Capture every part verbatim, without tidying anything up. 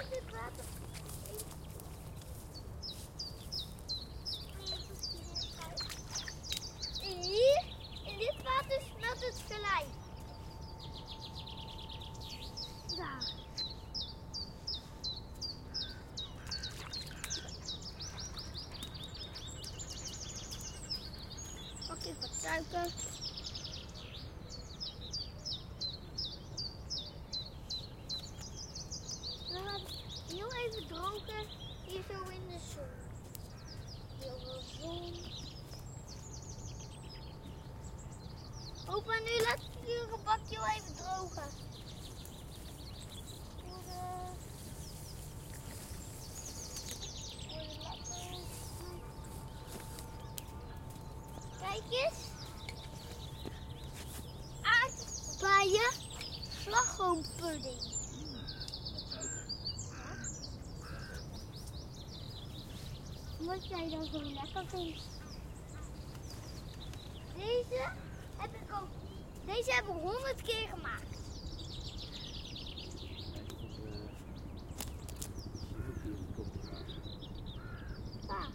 in dit water. Hier, in dit water smelt het gelijk. Daar. Pak even wat suiker. We gaan heel even drogen hier zo in de zon. Heel veel zon. Opa, nu laat ik hier een bakje wel even drogen. Worden. Worden lekker. Kijk eens. Aardbeien slagroompudding. Wat jij dan zo lekker vindt. Deze heb ik ook. Deze hebben we honderd keer gemaakt. Ja.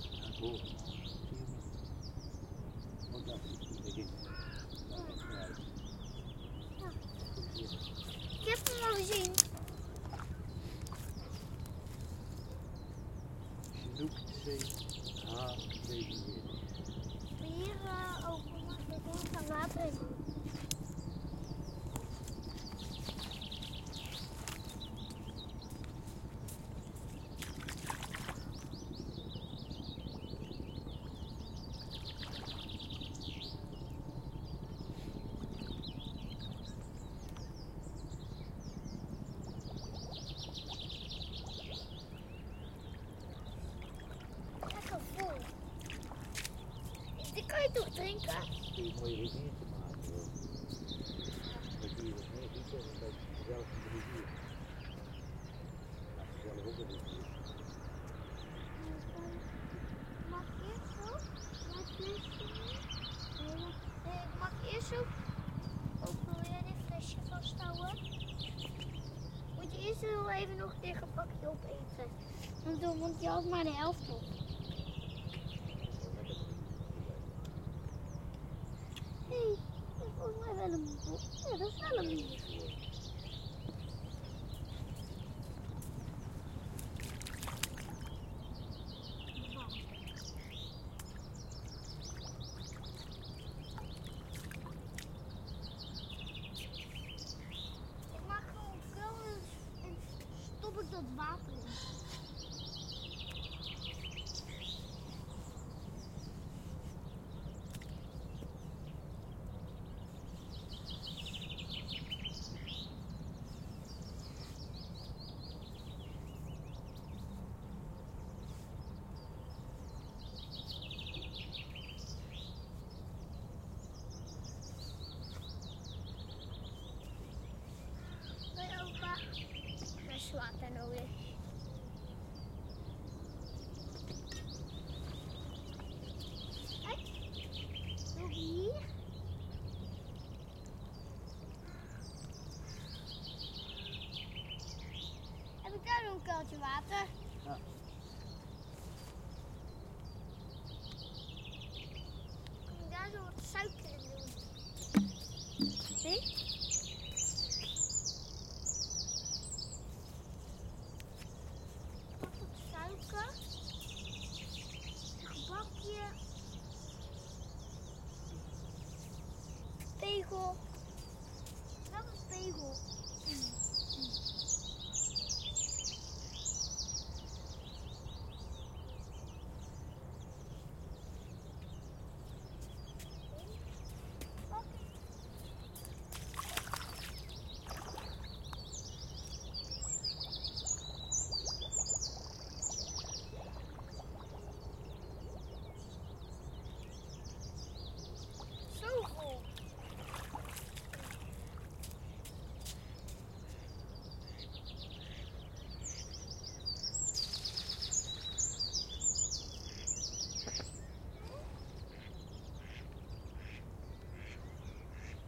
Ik heb hem al gezien. Hier uh, ook de gaan water in. Die kan je toch drinken? Die mooie rivier te maken. Dat zie je dus meer gieten en dat is zelf in de rivier. Dat is zelf ook een rivier. Mag ik eerst zo? Mag ik eerst zo? Nee, mag ik eerst zo? Ook wil jij dit flesje vasthouden? Moet je eerst heel even nog een pakje opeten. Want dan moet je ook maar de helft op. Hé, dat is volgens mij wel een bot. Ja, dat is wel een bier. Ik maak gewoon veel en stop ik dat water in. Water nodig. Kijk, nog hier. Heb ik daar nog een kuiltje water? Ja. Kan ik daar zo wat suiker in doen? Nee? Pegel. Dat is pegel. Mm.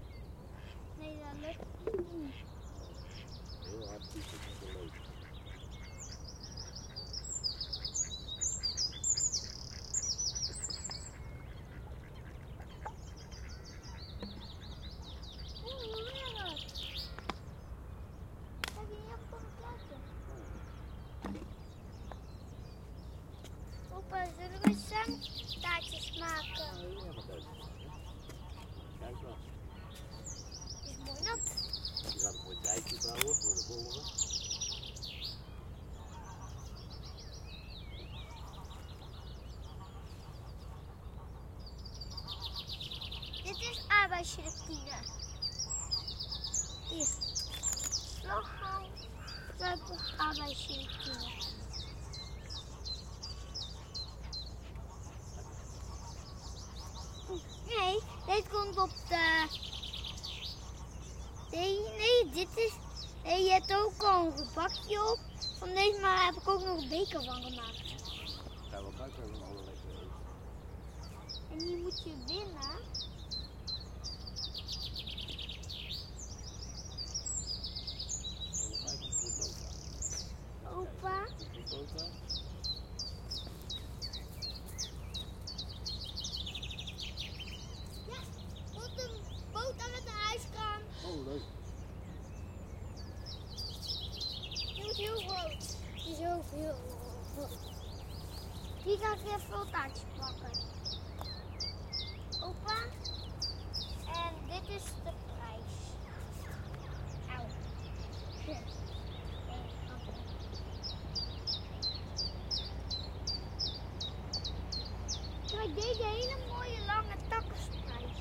Nee, dat lukt niet. Heel hard is het niet leuk. ijsje. Nee, dit komt op de... Nee, nee, dit is... Nee, je hebt ook al een gebakje op. Van deze maar heb ik ook nog een beker van gemaakt. Gaan we buiten nog alle lekker eten. En die moet je winnen. En dan ga ik een goed boter. Opa. Een goed boter. Ja, komt een boter met een ijskraan. Oh, leuk. Die is heel groot. Die is heel veel groot. Die ga ik even veel taartjes pakken. Opa. En dit is de prijs. Auw. Hier. Kijk, deze hele mooie lange takkensprijs.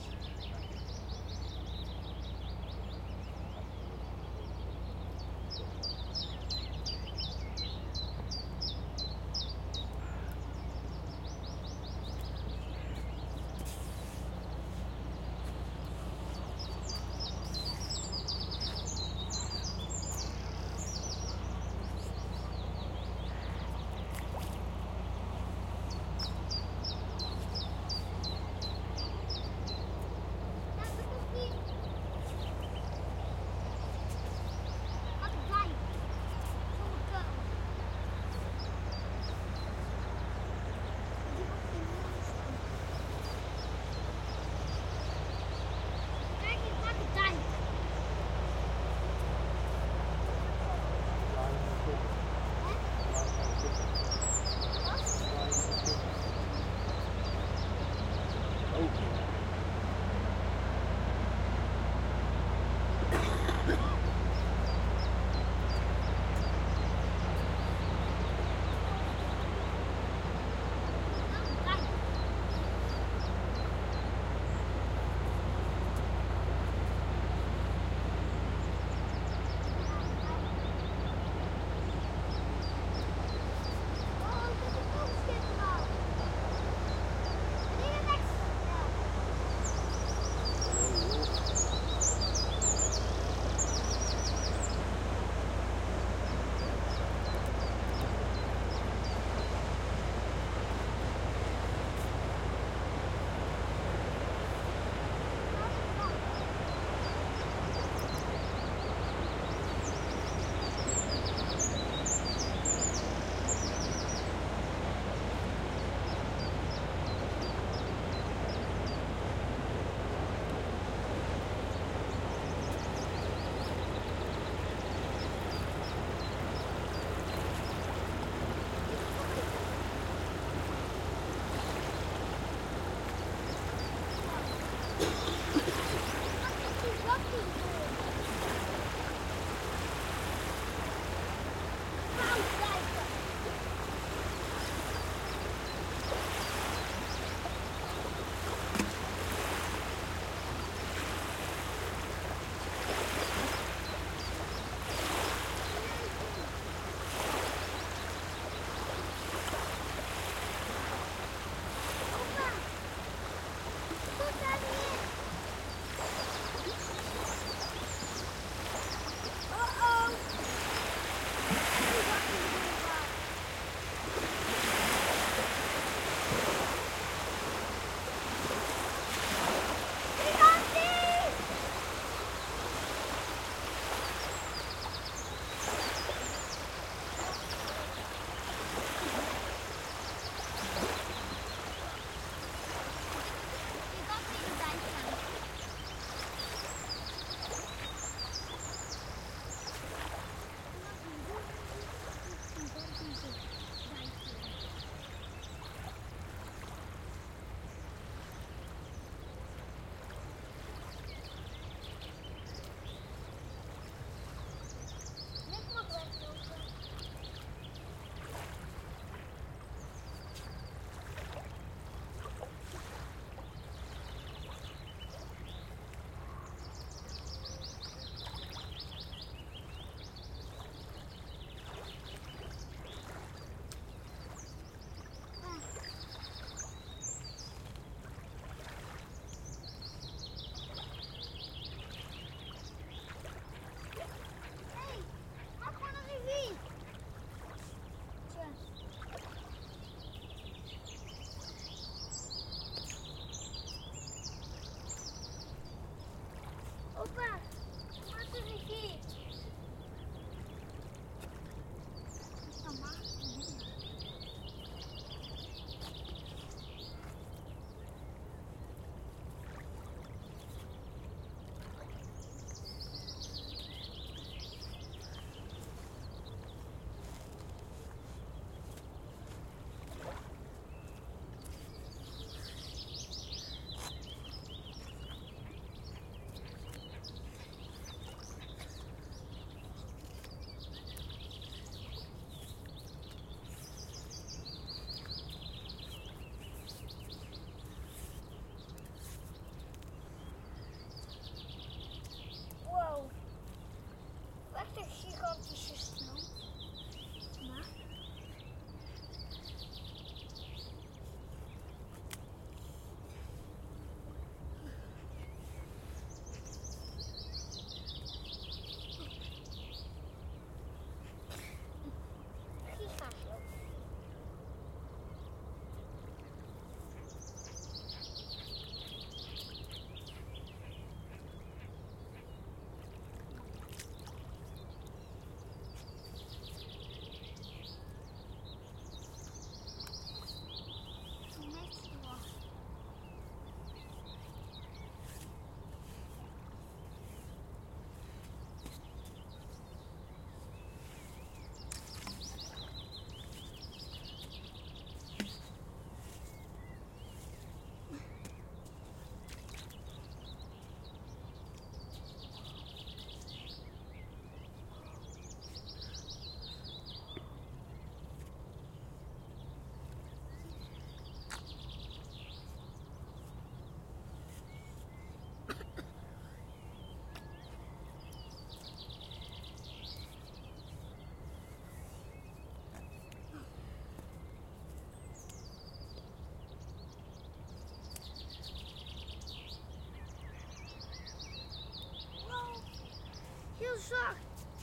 zacht.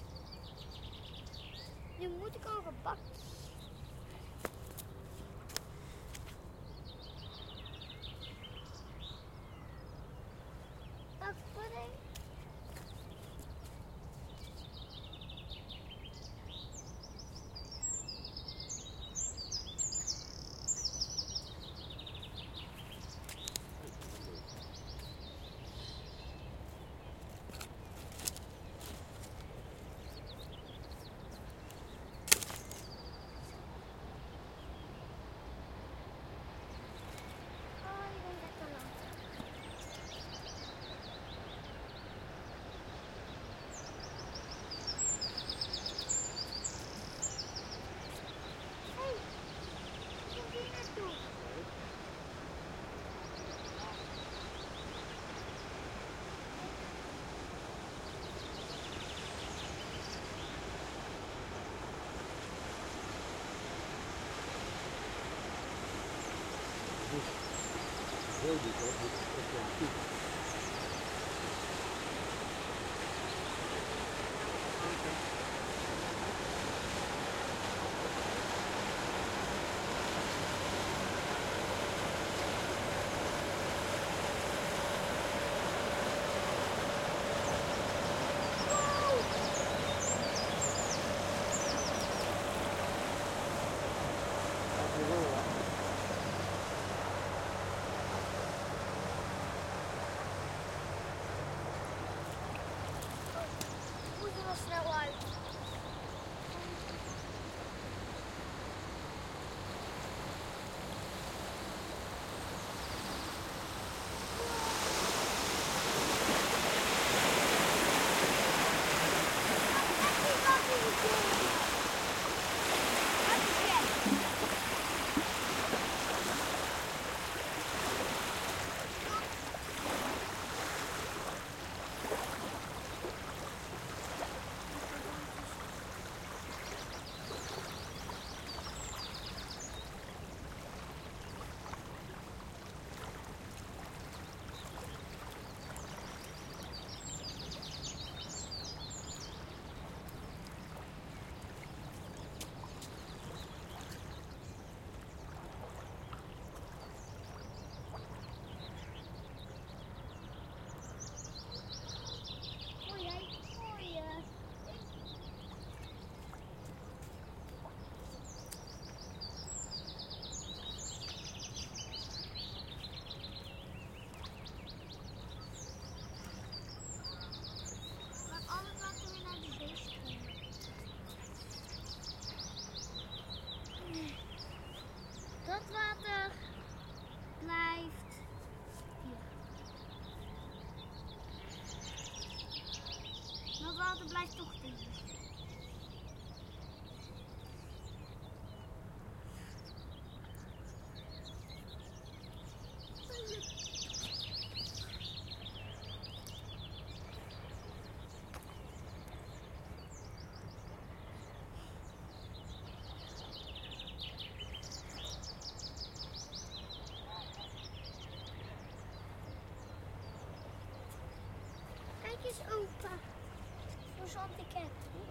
Nu moet ik al gebakken. Dag pudding. Oh, je bent lekker lang. Hé, hey, kom hier naartoe. Heel dik hoor, dit is echt wel goed. Laat je rollen. Moet er wel snel uit. Mooi hè? Mooi hè? Maar al het water weer naar de beest komen. Dat water blijft hier. Dat water blijft toch hier. Kijk eens opa. Voor zo'n ticket.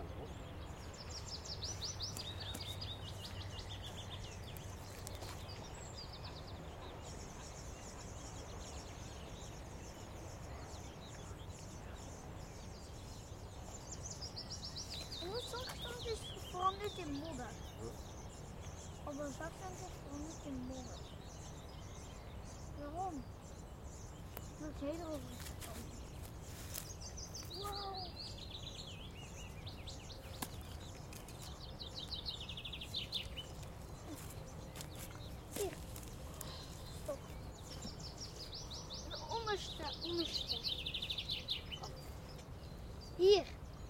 Hoe zakstand is veranderd in modder? Op een zakstand is veranderd in modder. Waarom? Dat is helemaal veranderd. Wow. Hier. Stop. De onderste, onderste. Hier.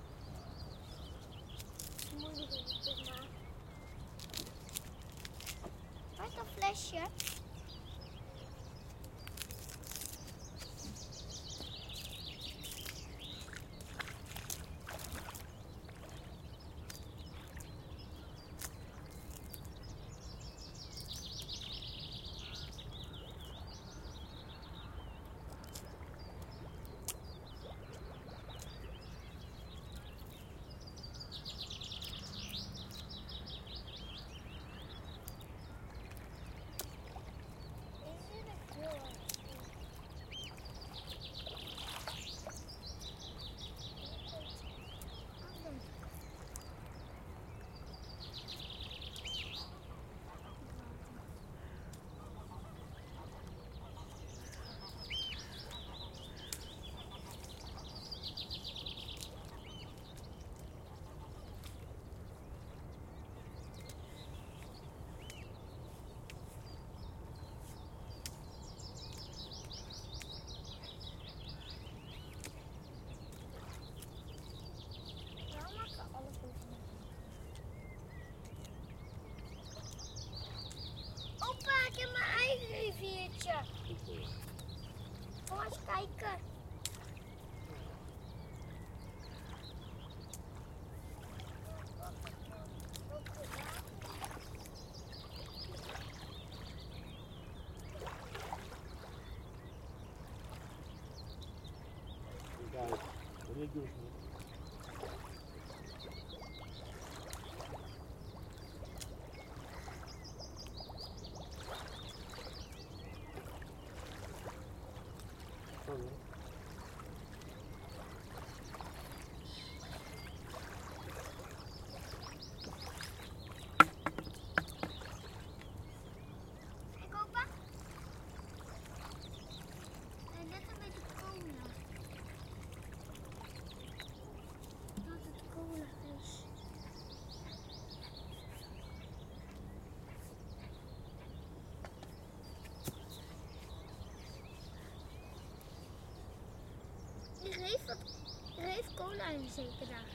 Moeilijk is dit maar. Waar is dat flesje? riviertje. Kom eens kijken. Kijk, wat ik doe. Sorry. Kijk opa. En net een beetje cola. Dat het cola is. Hier heeft, wat, hier heeft cola in zeker daar.